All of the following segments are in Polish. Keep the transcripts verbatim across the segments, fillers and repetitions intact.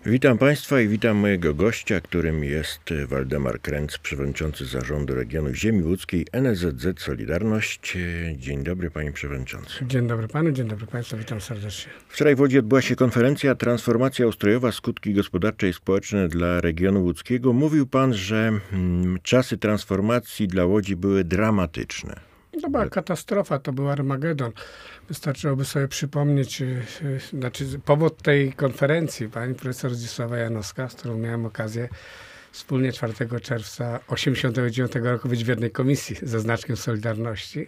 Witam Państwa i witam mojego gościa, którym jest Waldemar Kręc, przewodniczący Zarządu Regionu Ziemi Łódzkiej N S Z Z Solidarność. Dzień dobry, panie przewodniczący. Dzień dobry panu, dzień dobry państwu, witam serdecznie. Wczoraj w Łodzi odbyła się konferencja Transformacja ustrojowa, skutki gospodarcze i społeczne dla regionu łódzkiego. Mówił pan, że mm, czasy transformacji dla Łodzi były dramatyczne. To była katastrofa, to był Armagedon. Wystarczyłoby sobie przypomnieć, yy, yy, znaczy powód tej konferencji, pani profesor Zdzisława Janowska, z którą miałem okazję wspólnie czwartego czerwca osiemdziesiątego dziewiątego roku być w jednej komisji ze znaczkiem Solidarności.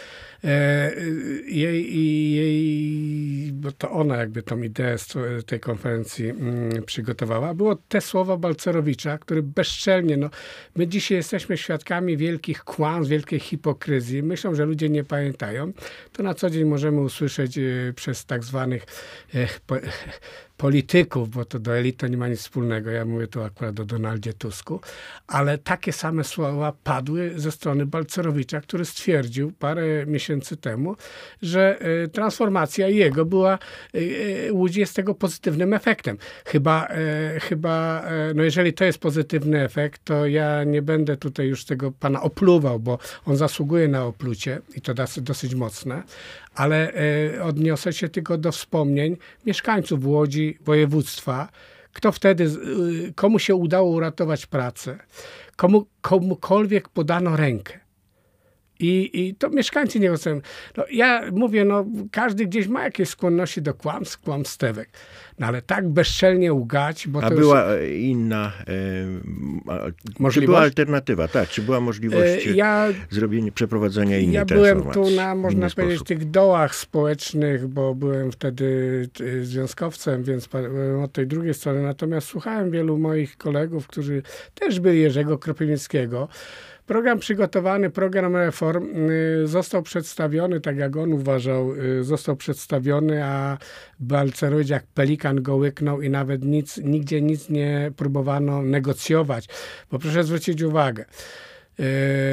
Jej, jej, bo to ona jakby tą ideę z tej konferencji mm, przygotowała. Było te słowa Balcerowicza, który bezczelnie, no my dzisiaj jesteśmy świadkami wielkich kłamstw, wielkiej hipokryzji. Myślą, że ludzie nie pamiętają. To na co dzień możemy usłyszeć y, przez tak zwanych y, po, polityków, bo to do elit to nie ma nic wspólnego. Ja mówię tu akurat o Donaldzie Tusku. Ale takie same słowa padły ze strony Balcerowicza, który stwierdził parę miesięcy temu, że y, transformacja jego była, y, Łódź jest tego pozytywnym efektem. Chyba, y, chyba y, no jeżeli to jest pozytywny efekt, to ja nie będę tutaj już tego pana opluwał, bo on zasługuje na oplucie i to dosyć, dosyć mocne. Ale y, odniosę się tylko do wspomnień mieszkańców Łodzi, województwa, kto wtedy, y, komu się udało uratować pracę, komu, komukolwiek podano rękę. I, I to mieszkańcy nie ocenią. No, ja mówię, no każdy gdzieś ma jakieś skłonności do kłamstw, kłamstewek. No ale tak bezczelnie ugać, bo A to była już... inna e, możliwość? Czy była alternatywa? Tak, czy była możliwość e, ja, zrobienia, przeprowadzenia innej ja transformacji? Ja byłem tu na, można powiedzieć, sposób. tych dołach społecznych, bo byłem wtedy związkowcem, więc byłem od tej drugiej strony. Natomiast słuchałem wielu moich kolegów, którzy też byli Jerzego Kropiwnickiego. Program przygotowany, program reform y, został przedstawiony, tak jak on uważał, y, został przedstawiony, a Balcerowicz jak pelikan go łyknął i nawet nic, nigdzie nic nie próbowano negocjować. Bo proszę zwrócić uwagę, Yy,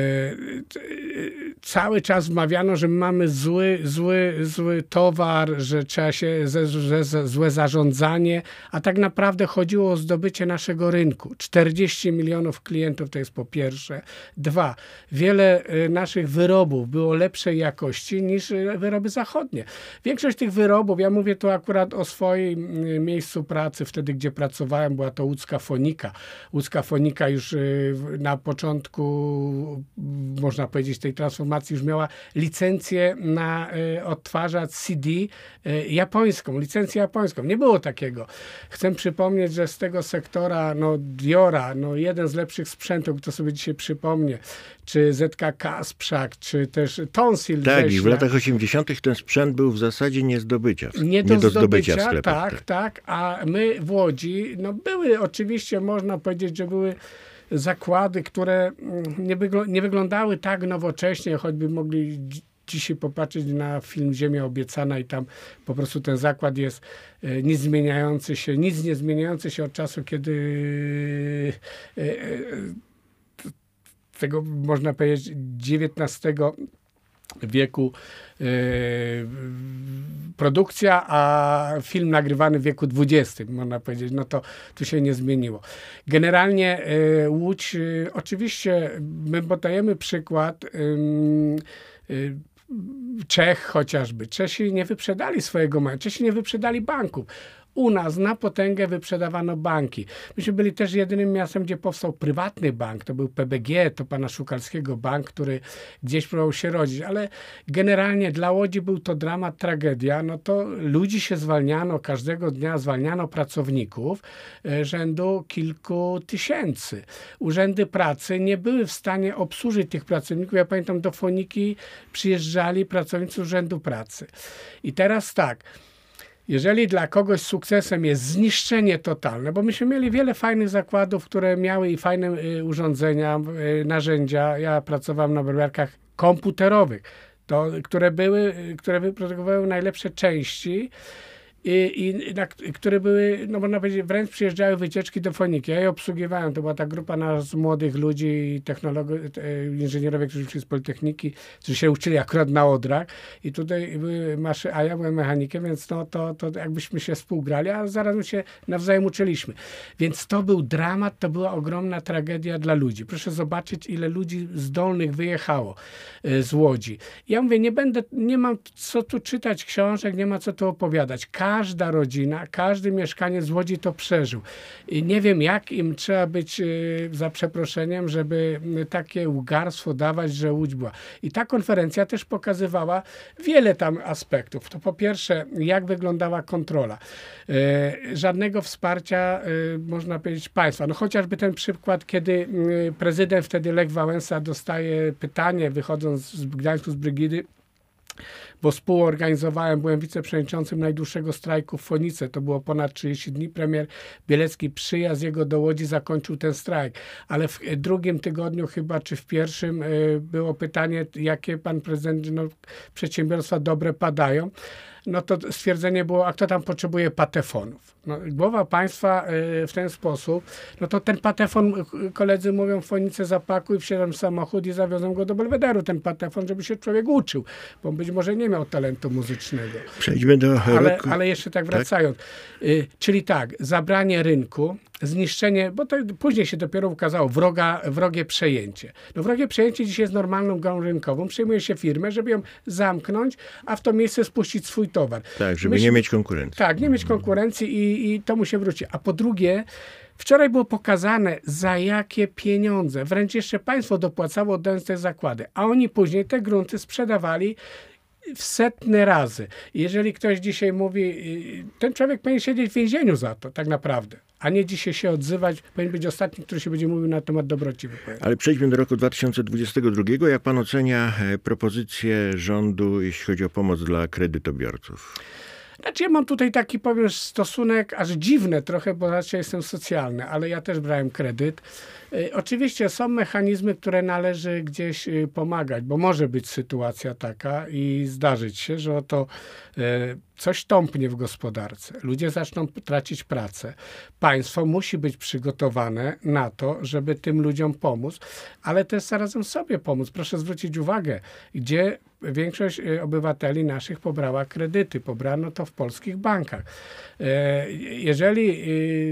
cały czas wmawiano, że mamy zły, zły, zły towar, że trzeba się, że, że, że złe zarządzanie, a tak naprawdę chodziło o zdobycie naszego rynku. czterdzieści milionów klientów to jest po pierwsze. Dwa, wiele naszych wyrobów było lepszej jakości niż wyroby zachodnie. Większość tych wyrobów, ja mówię tu akurat o swoim miejscu pracy, wtedy gdzie pracowałem, była to łódzka Fonika. Łódzka Fonika już na początku, można powiedzieć, tej transformacji już miała licencję na y, odtwarzacz C D y, japońską, licencję japońską. Nie było takiego. Chcę przypomnieć, że z tego sektora, no Diora, no jeden z lepszych sprzętów, kto sobie dzisiaj przypomnie, czy Z K K Sprzak, czy też Tonsil. Tak, Grześnia. i w latach osiemdziesiątych ten sprzęt był w zasadzie nie, zdobycia, nie do, nie do zdobycia, zdobycia w sklepach. Tak, tak, tak, a my w Łodzi, no były oczywiście, można powiedzieć, że były zakłady, które nie, wygl- nie wyglądały tak nowocześnie, choćby mogli dzi- dzisiaj popatrzeć na film Ziemia Obiecana i tam po prostu ten zakład jest e, nic zmieniający się, nic nie zmieniający się od czasu, kiedy e, e, tego, można powiedzieć, dziewiętnastego wieku e, produkcja, a film nagrywany w wieku dwudziestym, można powiedzieć, no to tu się nie zmieniło. Generalnie e, Łódź, e, oczywiście my podajemy przykład e, e, Czech chociażby. Czesi nie wyprzedali swojego majątku, Czesi nie wyprzedali banków. U nas na potęgę wyprzedawano banki. Myśmy byli też jedynym miastem, gdzie powstał prywatny bank. To był P B G, to pana Szukalskiego bank, który gdzieś próbował się rodzić. Ale generalnie dla Łodzi był to dramat, tragedia. No to ludzi się zwalniano, każdego dnia zwalniano pracowników e, rzędu kilku tysięcy. Urzędy pracy nie były w stanie obsłużyć tych pracowników. Ja pamiętam, do Foniki przyjeżdżali pracownicy Urzędu Pracy. I teraz tak, jeżeli dla kogoś sukcesem jest zniszczenie totalne, bo myśmy mieli wiele fajnych zakładów, które miały i fajne y, urządzenia, y, narzędzia. Ja pracowałem na wyrobiarkach komputerowych, to, które były, które wyprodukowały najlepsze części I, i na, które były, no można powiedzieć, wręcz przyjeżdżały wycieczki do Foniki. Ja je obsługiwałem. To była ta grupa nas młodych ludzi, technologów, inżynierowie, którzy przyszli z Politechniki, którzy się uczyli akurat na Odrach. I tutaj były maszy, a ja byłem mechanikiem, więc no to, to jakbyśmy się współgrali, a zarazem się nawzajem uczyliśmy. Więc to był dramat, to była ogromna tragedia dla ludzi. Proszę zobaczyć, ile ludzi zdolnych wyjechało z Łodzi. Ja mówię, nie będę, nie mam co tu czytać książek, nie ma co tu opowiadać. Każda rodzina, każdy mieszkaniec z Łodzi to przeżył. I nie wiem, jak im trzeba być, za przeproszeniem, żeby takie ugarstwo dawać, że Łódź była. I ta konferencja też pokazywała wiele tam aspektów. To po pierwsze, jak wyglądała kontrola. Żadnego wsparcia, można powiedzieć, państwa. No chociażby ten przykład, kiedy prezydent wtedy Lech Wałęsa dostaje pytanie, wychodząc z Gdańsku z Brygidy, bo współorganizowałem, byłem wiceprzewodniczącym najdłuższego strajku w Fonice. To było ponad trzydzieści dni. Premier Bielecki, przyjazd jego do Łodzi, zakończył ten strajk. Ale w drugim tygodniu chyba, czy w pierwszym, było pytanie, jakie pan prezydent, no, przedsiębiorstwa dobre padają. No to stwierdzenie było, a kto tam potrzebuje patefonów? No, głowa państwa y, w ten sposób, no to ten patefon, koledzy mówią, w Fonice zapakuj, wsiadam w samochód i zawiozą go do Belwederu, ten patefon, żeby się człowiek uczył, bo być może nie miał talentu muzycznego. Przejdźmy do ale, roku. ale jeszcze tak wracając. Tak? Y, czyli tak, zabranie rynku, zniszczenie, bo to później się dopiero ukazało, wroga, wrogie przejęcie. No wrogie przejęcie dzisiaj jest normalną grą rynkową. Przejmuje się firmę, żeby ją zamknąć, a w to miejsce spuścić swój towar. Tak, żeby Myśl, nie mieć konkurencji. Tak, nie mieć konkurencji i, i to mu się wróci. A po drugie, wczoraj było pokazane, za jakie pieniądze. Wręcz jeszcze państwo dopłacało, oddając te zakłady. A oni później te grunty sprzedawali w setne razy. Jeżeli ktoś dzisiaj mówi, ten człowiek powinien siedzieć w więzieniu za to, tak naprawdę. A nie dzisiaj się odzywać, powinien być ostatni, który się będzie mówił na temat dobroci wypowiedzi. Ale przejdźmy do roku dwa tysiące dwudziestego drugiego. Jak pan ocenia propozycję rządu, jeśli chodzi o pomoc dla kredytobiorców? Znaczy ja mam tutaj taki, powiem, stosunek aż dziwny trochę, bo raczej jestem socjalny, ale ja też brałem kredyt. Y, oczywiście są mechanizmy, które należy gdzieś y, pomagać, bo może być sytuacja taka i zdarzyć się, że oto y, coś tąpnie w gospodarce. Ludzie zaczną tracić pracę. Państwo musi być przygotowane na to, żeby tym ludziom pomóc, ale też zarazem sobie pomóc. Proszę zwrócić uwagę, gdzie większość obywateli naszych pobrała kredyty. Pobrano to w polskich bankach. Jeżeli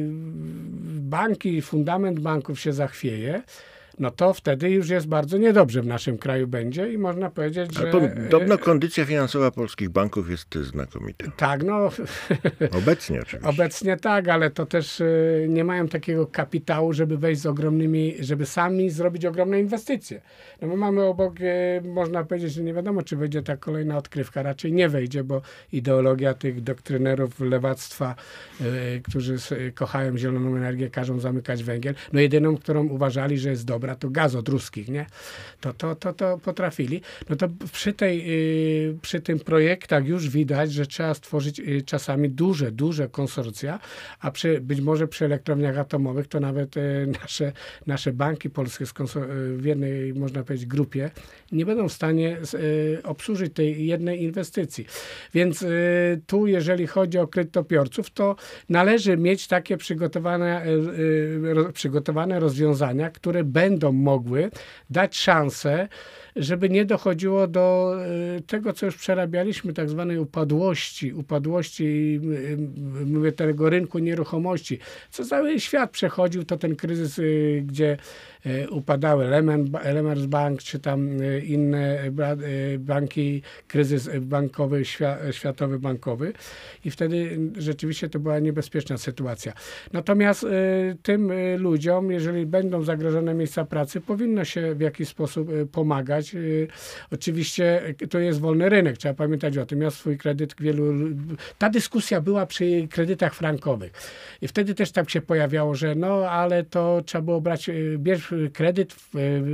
banki, fundament banków się zachwieje, no to wtedy już jest bardzo niedobrze w naszym kraju będzie i można powiedzieć, że... Ale podobno kondycja finansowa polskich banków jest znakomita. Tak, no... Obecnie oczywiście. Obecnie tak, ale to też nie mają takiego kapitału, żeby wejść z ogromnymi, żeby sami zrobić ogromne inwestycje. No my mamy obok, można powiedzieć, że nie wiadomo, czy wejdzie ta kolejna odkrywka. Raczej nie wejdzie, bo ideologia tych doktrynerów lewactwa, którzy kochają zieloną energię, każą zamykać węgiel. No jedyną, którą uważali, że jest dobra, to gaz od ruskich, nie? To, to, to, to potrafili. No to przy, tej, przy tym projektach już widać, że trzeba stworzyć czasami duże, duże konsorcja, a przy, być może przy elektrowniach atomowych to nawet nasze, nasze banki polskie w jednej, można powiedzieć, grupie nie będą w stanie obsłużyć tej jednej inwestycji. Więc tu, jeżeli chodzi o kredytobiorców, to należy mieć takie przygotowane, przygotowane rozwiązania, które będą będą mogły dać szansę, żeby nie dochodziło do tego, co już przerabialiśmy, tak zwanej upadłości, upadłości, mówię, tego rynku nieruchomości. Co cały świat przechodził, to ten kryzys, gdzie upadały Elements Bank, czy tam inne banki, kryzys bankowy, światowy bankowy i wtedy rzeczywiście to była niebezpieczna sytuacja. Natomiast tym ludziom, jeżeli będą zagrożone miejsca pracy, powinno się w jakiś sposób pomagać. Oczywiście to jest wolny rynek, trzeba pamiętać o tym. Ja swój kredyt wielu... Ta dyskusja była przy kredytach frankowych. I wtedy też tak się pojawiało, że no, ale to trzeba było brać, bierz kredyt w,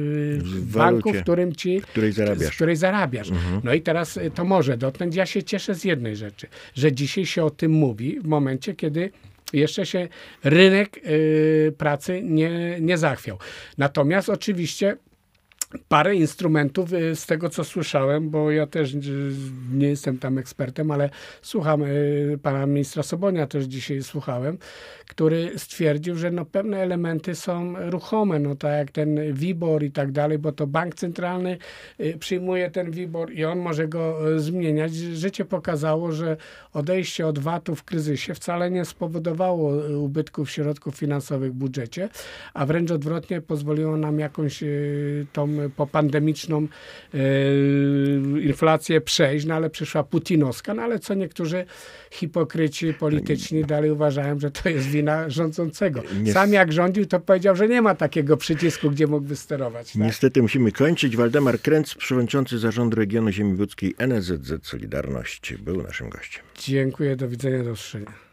w banku, w którym ci... W której zarabiasz. Z której zarabiasz. Mhm. No i teraz to może dotknąć. Ja się cieszę z jednej rzeczy, że dzisiaj się o tym mówi w momencie, kiedy jeszcze się rynek y, pracy nie, nie zachwiał. Natomiast oczywiście parę instrumentów y, z tego, co słyszałem, bo ja też y, nie jestem tam ekspertem, ale słucham y, pana ministra Sobonia, też dzisiaj słuchałem, który stwierdził, że no pewne elementy są ruchome, no tak jak ten WIBOR i tak dalej, bo to bank centralny y, przyjmuje ten WIBOR i on może go y, zmieniać. Życie pokazało, że odejście od vat-u w kryzysie wcale nie spowodowało y, ubytków środków finansowych w budżecie, a wręcz odwrotnie pozwoliło nam jakąś y, tą popandemiczną e, inflację przejść, no ale przyszła putinowska, no ale co niektórzy hipokryci polityczni dalej uważają, że to jest wina rządzącego. Sam jak rządził, to powiedział, że nie ma takiego przycisku, gdzie mógłby sterować. Tak? Niestety musimy kończyć. Waldemar Kręc, przewodniczący Zarządu Regionu Ziemi Łódzkiej N S Z Z Solidarność, był naszym gościem. Dziękuję, do widzenia, do usłyszenia.